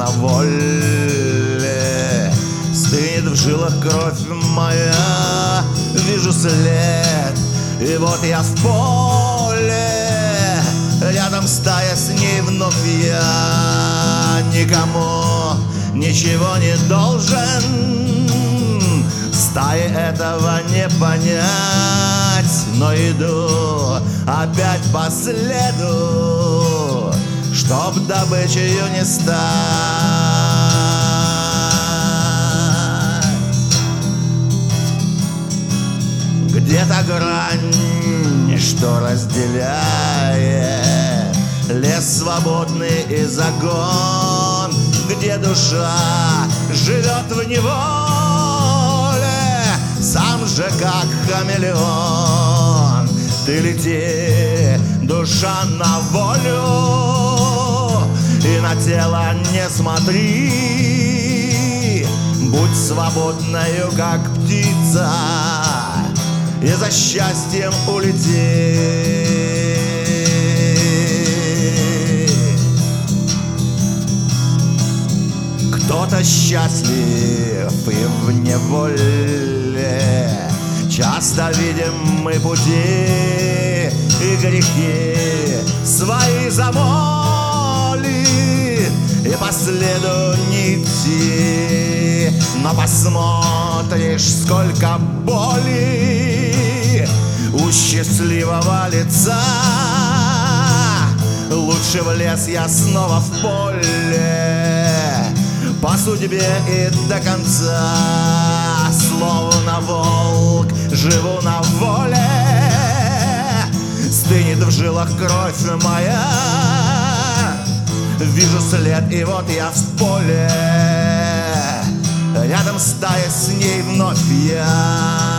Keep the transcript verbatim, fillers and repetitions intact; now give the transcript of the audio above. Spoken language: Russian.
на воле. Стынет в жилах кровь моя, вижу след, и вот я в поле. Рядом стая, с ней вновь я никому ничего не должен. Стае этого не понять, но иду опять по следу, чтоб добычею не стать. Где-то грань, что разделяет лес свободный и загон, где душа живет в неволе, сам же как хамелеон. Ты лети, душа, на волю, и на тело не смотри. Будь свободною, как птица, и за счастьем улети. Кто-то счастлив и в неволе, часто видим мы пути и грехи свои замолит, и по следу не идти. Но посмотришь, сколько боли у счастливого лица. Лучше в лес, я снова в поле, по судьбе и до конца. Словно волк живу на воле, стынет в жилах кровь моя. Вижу след, и вот я в поле, рядом стая, с ней вновь я.